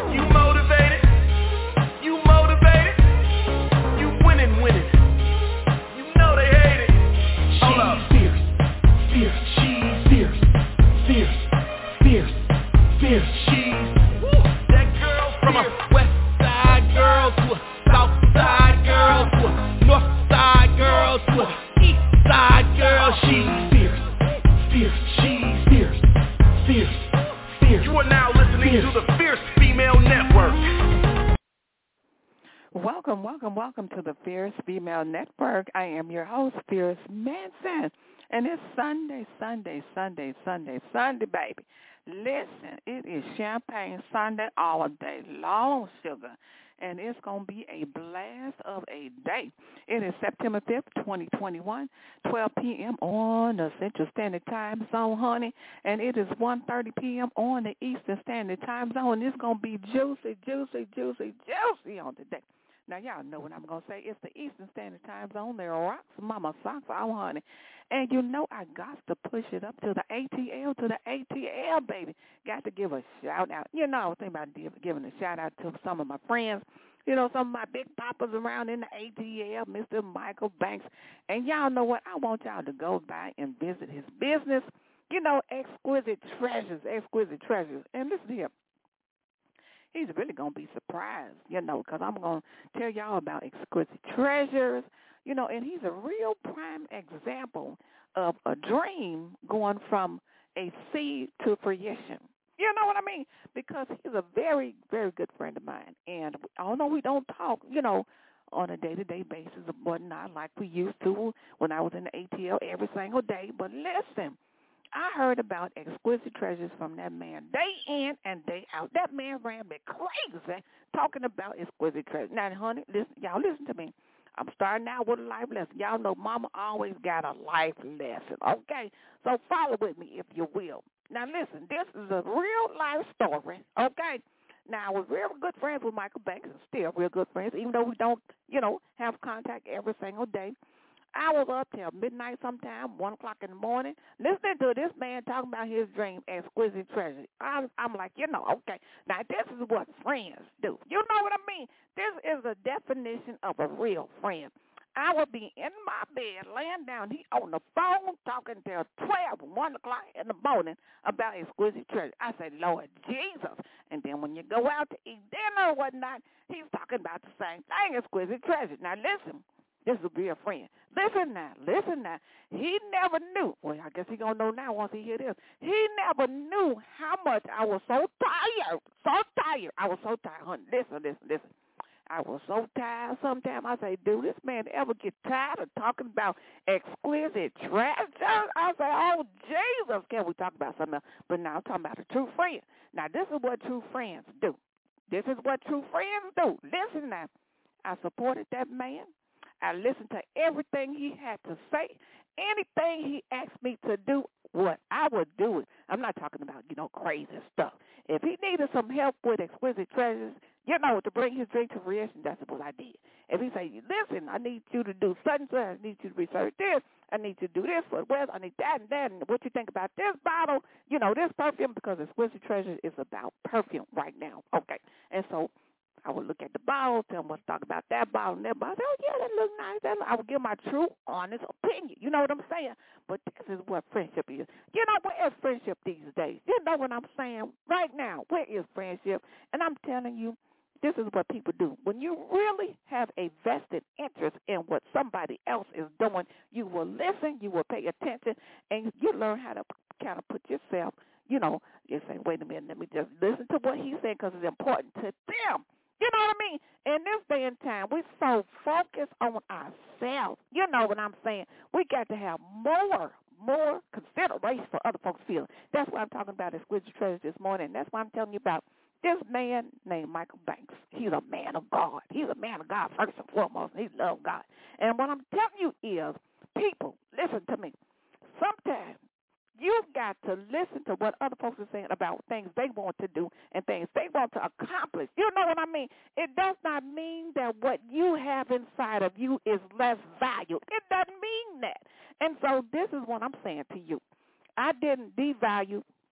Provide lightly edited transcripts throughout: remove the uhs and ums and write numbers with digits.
You motivated? You motivated? You winning. You know they hate it. Hold up. Fierce. She's fierce. She's That girl from a west side girl to a south side girl to a north side girl to a east side girl. She's fierce. She's fierce. You are now listening to the Fierce Female Network. Welcome to the Fierce Female Network. I am your host, Fierce Manson. And it's Sunday, baby. Listen, it is Champagne Sunday all day long, sugar. And it's going to be a blast of a day. It is September 5th, 2021, 12 p.m. on the Central Standard Time Zone, honey. And it is 1:30 p.m. on the Eastern Standard Time Zone. It's going to be juicy on today. Now, y'all know what I'm going to say. It's the Eastern Standard Time Zone. There are rocks, mama socks, oh, honey. And you know I got to push it up to the ATL, baby. Got to give a shout-out. You know, I was thinking about giving a shout-out to some of my friends. You know, some of my big papas around in the ATL, Mr. Michael Banks. And y'all know what? I want y'all to go by and visit his business. You know, Exquisite Treasures. And listen here. He's really going to be surprised, you know, because I'm going to tell y'all about Exquisite Treasures, you know, and he's a real prime example of a dream going from a seed to fruition. You know what I mean? Because he's a very, very good friend of mine. And although we don't talk, you know, on a day-to-day basis or whatnot like we used to when I was in the ATL every single day, but listen, I heard about Exquisite Treasures from that man day in and day out. That man ran me crazy talking about Exquisite Treasures. Now, honey, listen to me. I'm starting out with a life lesson. Y'all know mama always got a life lesson, okay? So follow with me if you will. Now, listen, this is a real-life story, okay? Now, I was real good friends with Michael Banks and still real good friends, even though we don't, you know, have contact every single day. I was up till midnight sometime, 1 o'clock in the morning, listening to this man talking about his dream, Exquisite Treasure. I'm like, you know, okay, now this is what friends do. You know what I mean? This is a definition of a real friend. I would be in my bed, laying down, he on the phone talking till 1 o'clock in the morning about Exquisite Treasure. I said, Lord Jesus. And then when you go out to eat dinner or whatnot, he's talking about the same thing, Exquisite Treasure. Now listen. This will be a friend. Listen now. He never knew. Well, I guess he's going to know now once he hear this. He never knew how much I was so tired. I was so tired, honey. Listen. I was so tired sometimes. I say, dude, this man ever get tired of talking about Exquisite Treasures? I say, oh, Jesus, can we talk about something else? But now I'm talking about a true friend. Now, this is what true friends do. Listen now. I supported that man. I listened to everything he had to say. Anything he asked me to do, what I would do it. I'm not talking about, you know, crazy stuff. If he needed some help with Exquisite Treasures, you know, to bring his drink to fruition, that's what I did. If he say, listen, I need you to do such and such, I need you to research this, I need you to do this for the weather, I need that and that, and what you think about this bottle, you know, this perfume, because Exquisite Treasures is about perfume right now. Okay. And so I would look at the bottle, tell him what to talk about that bottle and that bottle. I said, oh, yeah, that looks nice. I would give my true, honest opinion. You know what I'm saying? But this is what friendship is. You know, where is friendship these days? You know what I'm saying? Right now, where is friendship? And I'm telling you, this is what people do. When you really have a vested interest in what somebody else is doing, you will listen, you will pay attention, and you learn how to kind of put yourself, you know, you say, wait a minute, let me just listen to what he's saying because it's important to them. You know what I mean? In this day and time, we're so focused on ourselves. You know what I'm saying? We got to have more consideration for other folks' feelings. That's what I'm talking about Exquisite Treasures this morning. That's why I'm telling you about this man named Michael Banks. He's a man of God. He's a man of God first and foremost, and he loves God. And what I'm telling you is, people, listen to me. Sometimes you've got to listen to what other folks are saying about things they want to do and things they want to accomplish. You know what I mean? It does not mean that what you have inside of you is less valued. It doesn't mean that. And so this is what I'm saying to you. I didn't devalue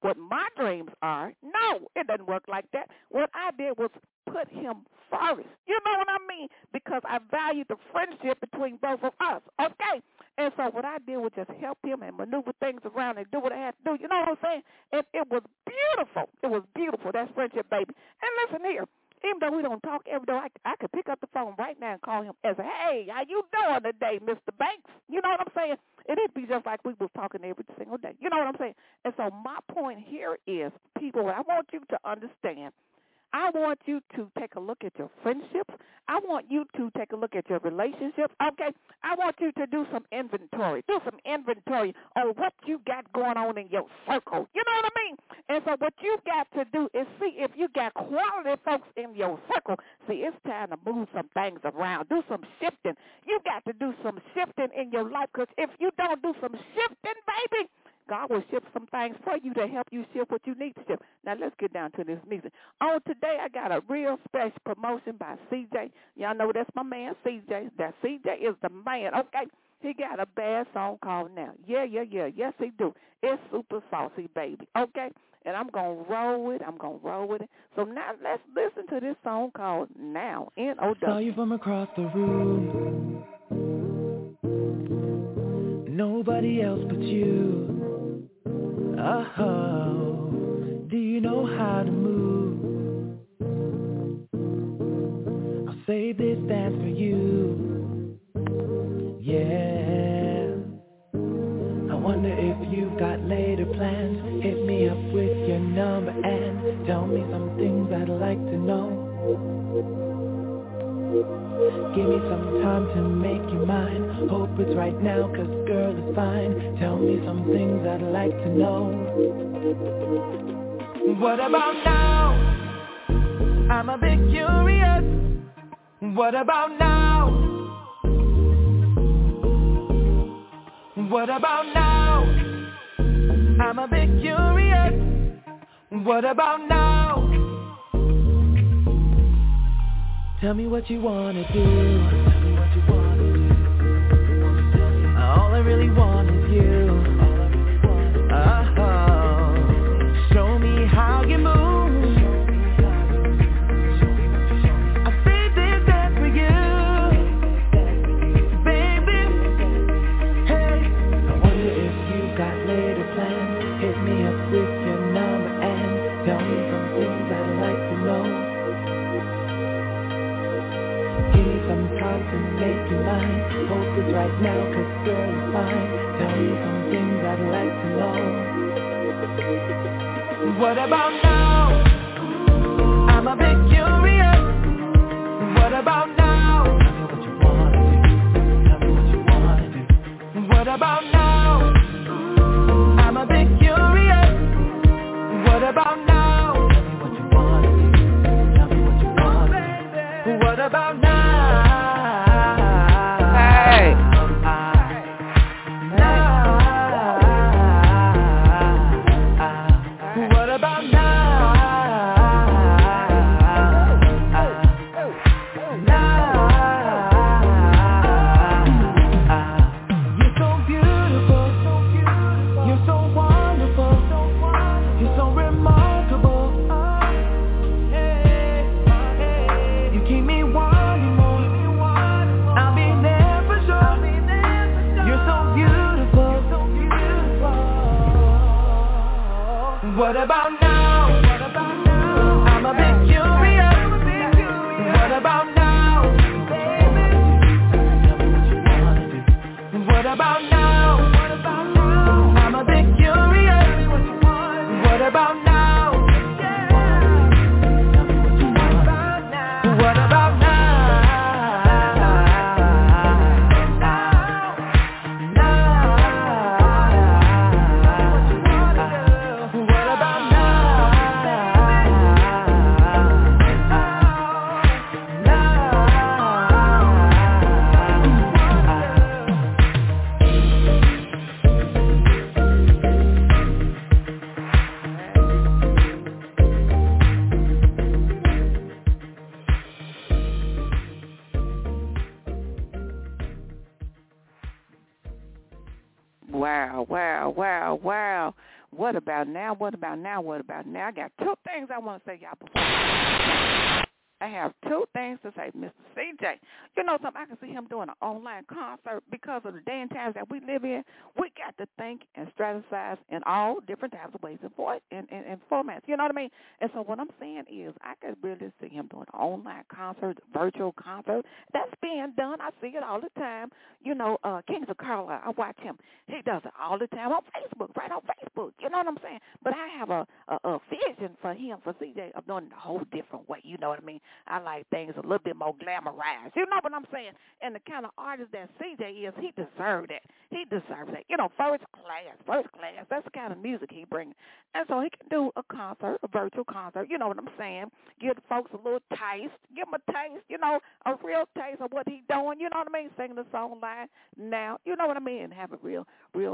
what my dreams are. No, it doesn't work like that. What I did was put him first. You know what I mean? Because I value the friendship between both of us, okay? And so what I did was just help him and maneuver things around and do what I had to do. You know what I'm saying? And it was beautiful. It was beautiful. That's friendship, baby. And listen here. Even though we don't talk every day, I could pick up the phone right now and call him and say, hey, how you doing today, Mr. Banks? You know what I'm saying? It'd be just like we was talking every single day. You know what I'm saying? And so my point here is, people, I want you to understand, I want you to take a look at your friendships. I want you to take a look at your relationships, okay? I want you to do some inventory. Do some inventory on what you got going on in your circle. You know what I mean? And so what you got to do is see if you got quality folks in your circle. See, it's time to move some things around. Do some shifting. You got to do some shifting in your life, because if you don't do some shifting, baby, God will shift some things for you to help you shift what you need to shift. Now, let's get down to this music. On today, I got a real special promotion by CJ. Y'all know that's my man, CJ. That CJ is the man, okay? He got a bad song called Now. Yeah. Yes, he do. It's super saucy, baby, okay? And I'm going to roll with it. So now let's listen to this song called Now, N-O-W. Saw you from across the room. Nobody else but you. Oh, do you know how to move? I'll save this dance for you. Yeah. I wonder if you've got later plans. Hit me up with your number and tell me some things I'd like to know. Give me some time to make you mine. Hope it's right now, 'cause girl, it's fine. Tell me some things I'd like to know. What about now? I'm a bit curious. What about now? What about now? I'm a bit curious. What about now? Tell me what you wanna do. All I really want is you. Show me how you move. I say this dance for you, baby. Hey, I wonder if you got later plans. Hit me up with your number and tell me some things I'd like to know. Give me some time to make you mine. Hope it's right now, 'cause girl, it's fine. Tell me some things I'd like to know. What about now? I'm a bit curious. What about now? Tell me what you wanna do. Tell me what you wanna do. What about now? I'm a bit curious. What about now? Tell me what you wanna do. Tell me what you wanna do. What about now? Hey. What about now? You're so beautiful. You're so wonderful. You're so remarkable. You keep me wanting more. I'll be there for sure. You're so beautiful. What about now? I'm a bit curious. What about now? What about now? I'm a bit curious. What about now? What about now? Wow. What about now? What about now? What about now? I got two things I want to say, y'all, before I have two things to say. Mr. CJ, you know something? I can see him doing an online concert because of the day and times that we live in. We got to think and strategize in all different types of ways and formats. You know what I mean? And so what I'm saying is I can really see him doing an online concert, virtual concert. That's being done. I see it all the time. You know, Kings of Carlisle, I watch him. He does it all the time on Facebook, right on Facebook. You know what I'm saying? But I have a vision for him, for CJ, of doing it a whole different way. You know what I mean? I like things a little bit more glamorized. You know what I'm saying? And the kind of artist that CJ is, he deserves that. He deserves that. You know, first class. That's the kind of music he brings. And so he can do a concert, a virtual concert. You know what I'm saying? Give folks a little taste. Give them a taste, you know, a real taste of what he's doing. You know what I mean? Singing the song live now. You know what I mean? And have a real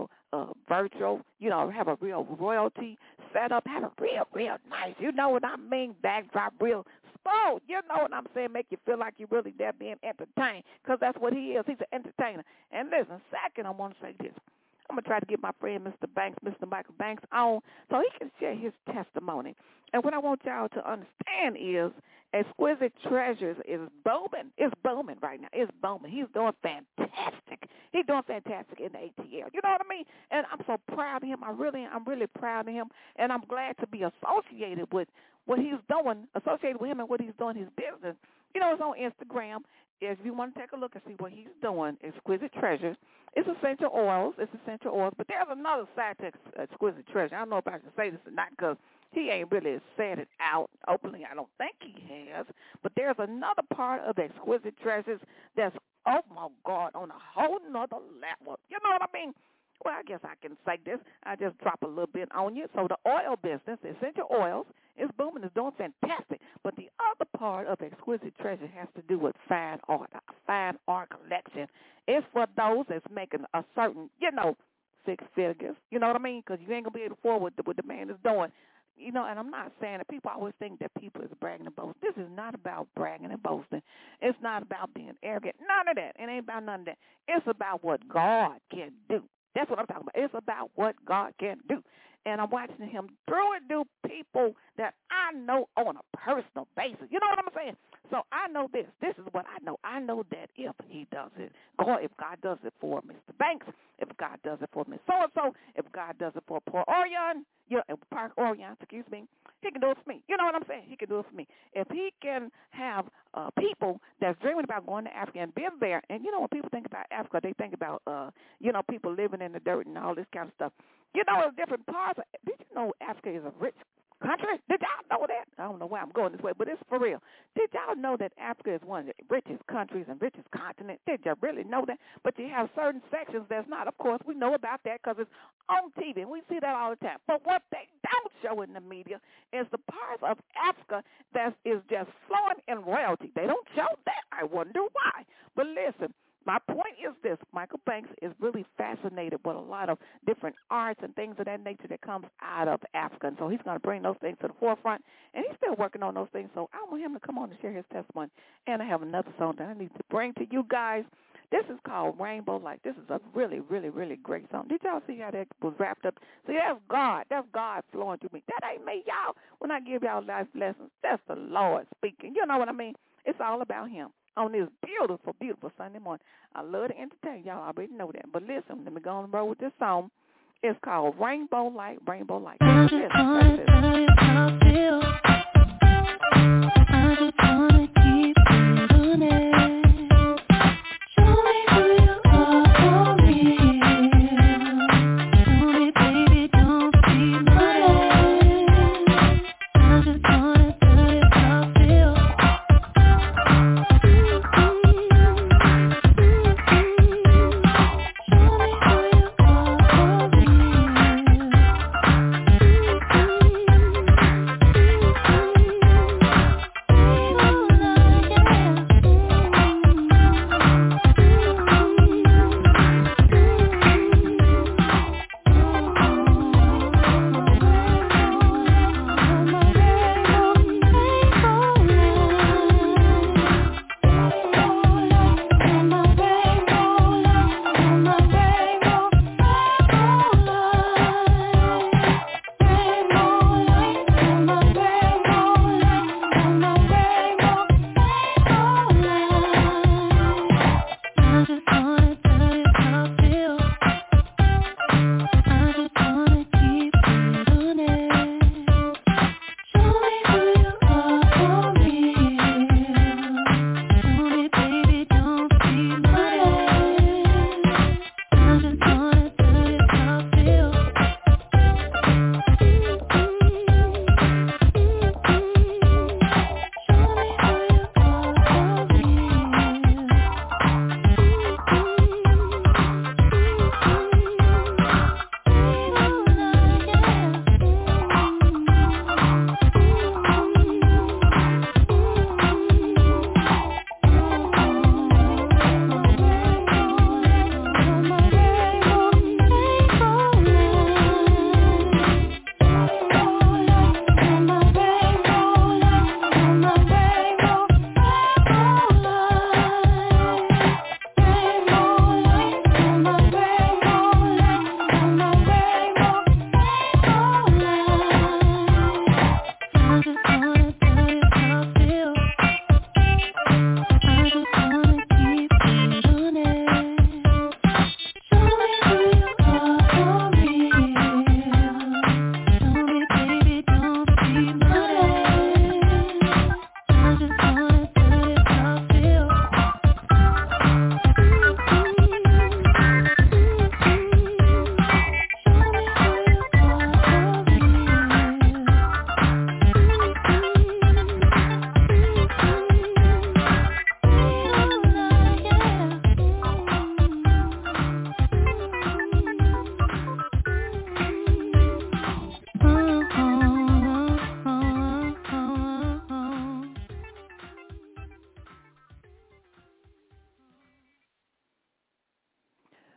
virtual, you know, have a real royalty set up. Have a real nice, you know what I mean, backdrop, real spoiled. You know what I'm saying? Make you feel like you're really there being entertained, because that's what he is. He's an entertainer. And listen, second, I want to say this. I'm going to try to get my friend Mr. Banks, Mr. Michael Banks, on so he can share his testimony. And what I want y'all to understand is Exquisite Treasures is booming. It's booming right now. It's booming. He's doing fantastic. He's doing fantastic in the ATL. You know what I mean? And I'm so proud of him. I'm really proud of him. And I'm glad to be associated with what he's doing, associated with him and what he's doing, his business. You know, it's on Instagram. If you want to take a look and see what he's doing, Exquisite Treasures, it's essential oils. But there's another side to Exquisite Treasure. I don't know if I should say this or not, because he ain't really said it out openly. I don't think he has. But there's another part of Exquisite Treasures that's, oh, my God, on a whole nother level. You know what I mean? Well, I guess I can say this. I just drop a little bit on you. So the oil business, essential oils, is booming. It's doing fantastic. But the other part of Exquisite Treasure has to do with fine art, a fine art collection. It's for those that's making a certain, you know, six figures. You know what I mean? Because you ain't going to be able to afford what the man is doing. You know, and I'm not saying that people always think that people is bragging and boasting. This is not about bragging and boasting. It's not about being arrogant. None of that. It ain't about none of that. It's about what God can do. That's what I'm talking about. It's about what God can do. And I'm watching him through and do people that I know on a personal basis. You know what I'm saying? So I know this. This is what I know. I know that if he does it, if God does it for Mr. Banks, if God does it for Miss So-and-so, if God does it for Port Orion, Park Orion, excuse me, he can do it for me. You know what I'm saying? He can do it for me. If he can have people that's dreaming about going to Africa and being there, and you know when people think about Africa, they think about, people living in the dirt and all this kind of stuff. You know, in different parts. Did you know Africa is a rich country? Did y'all know that? I don't know why I'm going this way, but it's for real. Did y'all know that Africa is one of the richest countries and richest continents? Did you really know that? But you have certain sections that's not. Of course, we know about that because it's on TV, and we see that all the time. But what they don't show in the media is the parts of Africa that is just flowing in royalty. They don't show that. I wonder why. But listen, my point is this. Michael Banks is really fascinated with a lot of different arts and things of that nature that comes out of Africa. And so he's going to bring those things to the forefront. And he's still working on those things. So I want him to come on and share his testimony. And I have another song that I need to bring to you guys. This is called Rainbow Light. This is a really, really, really great song. Did y'all see how that was wrapped up? See, that's God. That's God flowing through me. That ain't me, y'all. When I give y'all life lessons, that's the Lord speaking. You know what I mean? It's all about him. On this beautiful, beautiful Sunday morning. I love to entertain. Y'all already know that. But listen, let me go on the road with this song. It's called Rainbow Light, Rainbow Light. I just wanna tell you how I feel. I just wanna keep doing it. Show me who you are for real. Show me, baby, don't be modest. I just wanna tell you how I feel.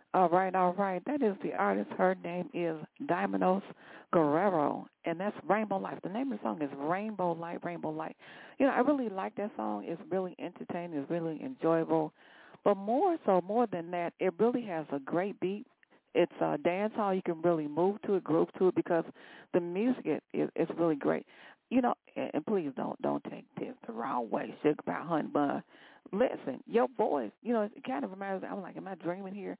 All right, all right. That is the artist. Her name is Diamondos Guerrero, and that's Rainbow Light. The name of the song is Rainbow Light, Rainbow Light. You know, I really like that song. It's really entertaining. It's really enjoyable. But more than that, it really has a great beat. It's a dance hall. You can really move to it, groove to it, because the music is really great. You know, and please don't take this the wrong way, Sugar Pie Honey Bun. Listen, your voice, you know, it kind of reminds me. I'm like, am I dreaming here?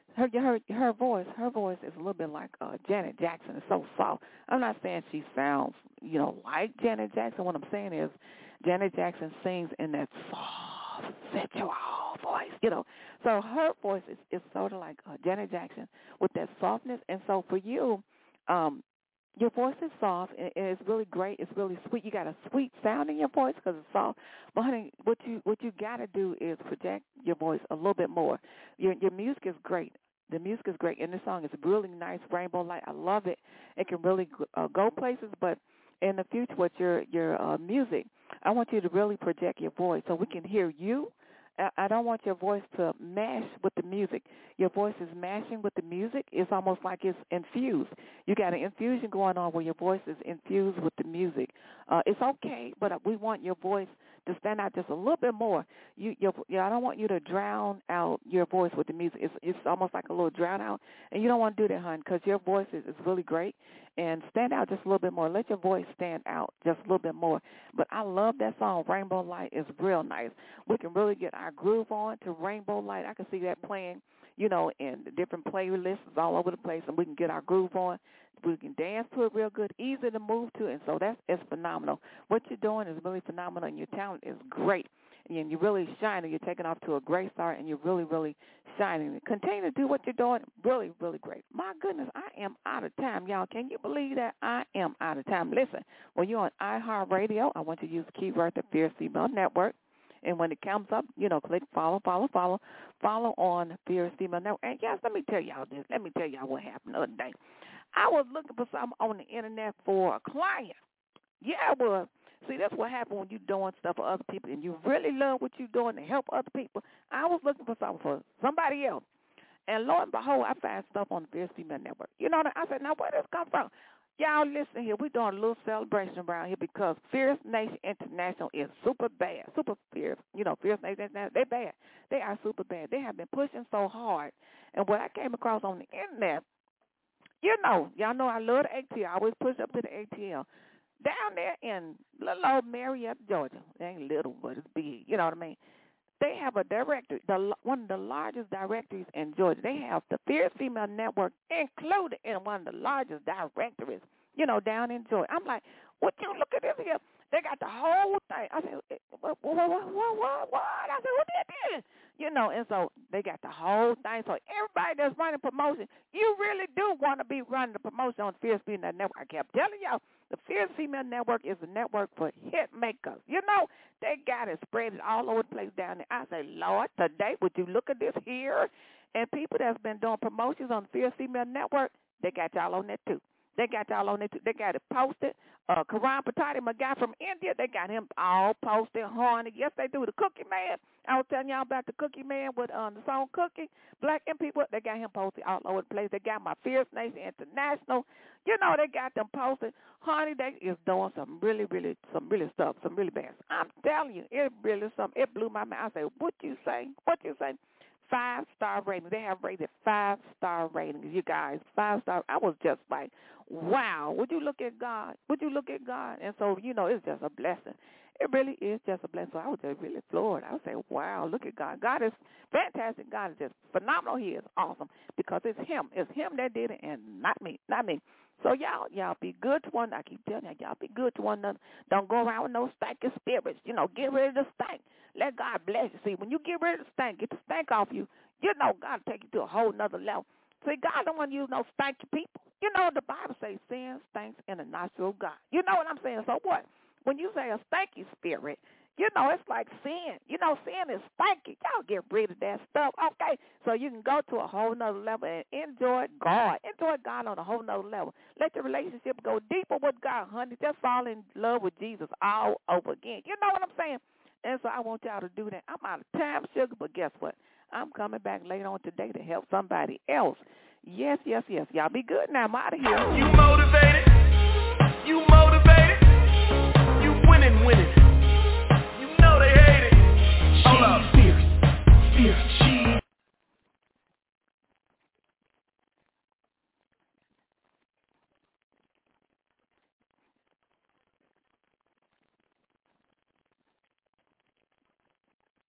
Her voice is a little bit like Janet Jackson. It's so soft. I'm not saying she sounds, you know, like Janet Jackson. What I'm saying is Janet Jackson sings in that soft, sensual voice, you know. So her voice is sort of like Janet Jackson with that softness. And so for you, your voice is soft, and it's really great. It's really sweet. You got a sweet sound in your voice because it's soft. But, honey, what you got to do is project your voice a little bit more. Your music is great. The music is great, and this song is really nice, Rainbow Light. I love it. It can really go places, but in the future with your music, I want you to really project your voice so we can hear you. I don't want your voice to mash with the music. Your voice is mashing with the music. It's almost like it's infused. You got an infusion going on where your voice is infused with the music. It's okay, but we want your voice to stand out just a little bit more. I don't want you to drown out your voice with the music. It's almost like a little drown out, and you don't want to do that, hon, because your voice is really great. And stand out just a little bit more. Let your voice stand out just a little bit more. But I love that song, Rainbow Light. It's real nice. We can really get our groove on to Rainbow Light. I can see that playing, you know, in different playlists all over the place, and we can get our groove on. We can dance to it real good, easy to move to, and so it's phenomenal. What you're doing is really phenomenal, and your talent is great. And you're really shining. You're taking off to a great start, and you're really, really shining. Continue to do what you're doing. Really, really great. My goodness, I am out of time, y'all. Can you believe that? I am out of time. Listen, when you're on iHeartRadio, I want you to use the keyword the Fierce Female Network. And when it comes up, you know, click follow on Fierce Female Network. And, yes, let me tell y'all this. Let me tell y'all what happened the other day. I was looking for something on the Internet for a client. Yeah, I was. See, that's what happens when you're doing stuff for other people and you really love what you're doing to help other people. I was looking for something for somebody else. And lo and behold, I found stuff on the Fierce Female Network. You know, I said, now where does this come from? Y'all listen here. We're doing a little celebration around here because Fierce Nation International is super bad, super fierce. You know, Fierce Nation International, they're bad. They are super bad. They have been pushing so hard. And what I came across on the Internet, you know, y'all know I love the ATL. I always push up to the ATL. Down there in little old Marietta, Georgia, it ain't little, but it's big, you know what I mean? They have a directory, one of the largest directories in Georgia. They have the Fierce Female Network included in one of the largest directories, you know, down in Georgia. I'm like, what you look at this here? They got the whole thing. I said, what? I said, what did this? You know, and so they got the whole thing. So everybody that's running promotion, you really do want to be running the promotion on Fierce Female Network. I kept telling y'all, the Fierce Female Network is a network for hit makers. You know, they got it spread all over the place down there. I say, Lord, today, would you look at this here? And people that's been doing promotions on the Fierce Female Network, they got y'all on that too. They got y'all on it too. They got it posted. Karan Patati, my guy from India, they got him all posted, honey. Yes, they do. The Cookie Man. I was telling y'all about the Cookie Man with the song Cookie. Black and people, they got him posted all over the place. They got my Fierce Nation International. You know, they got them posted. Honey, they is doing some really stuff, some really bad. I'm telling you, it really something. It blew my mind. I said, what you say? 5-star ratings. They have rated 5-star ratings, you guys. 5-star. I was just like, wow. Would you look at God? And so, you know, it's just a blessing. It really is just a blessing. So I was just really floored. I would say, wow, look at God. God is fantastic. God is just phenomenal. He is awesome because it's him. It's him that did it and not me. So y'all be good to one another. I keep telling y'all be good to one another. Don't go around with no stinking spirits. You know, get rid of the stink. Let God bless you. See, when you get rid of the stink, get the stink off you, you know God will take you to a whole nother level. See, God don't want you to use no stinky people. You know, the Bible says sin stinks in the nostril of God. You know what I'm saying? So what? When you say a stinky spirit, you know, it's like sin. You know, sin is stinky. Y'all get rid of that stuff, okay? So you can go to a whole nother level and enjoy God. Enjoy God on a whole nother level. Let your relationship go deeper with God, honey. Just fall in love with Jesus all over again. You know what I'm saying? And so I want y'all to do that. I'm out of time, sugar, but guess what? I'm coming back later on today to help somebody else. Yes, yes, yes. Y'all be good now. I'm out of here. You motivated. You motivated. You winning.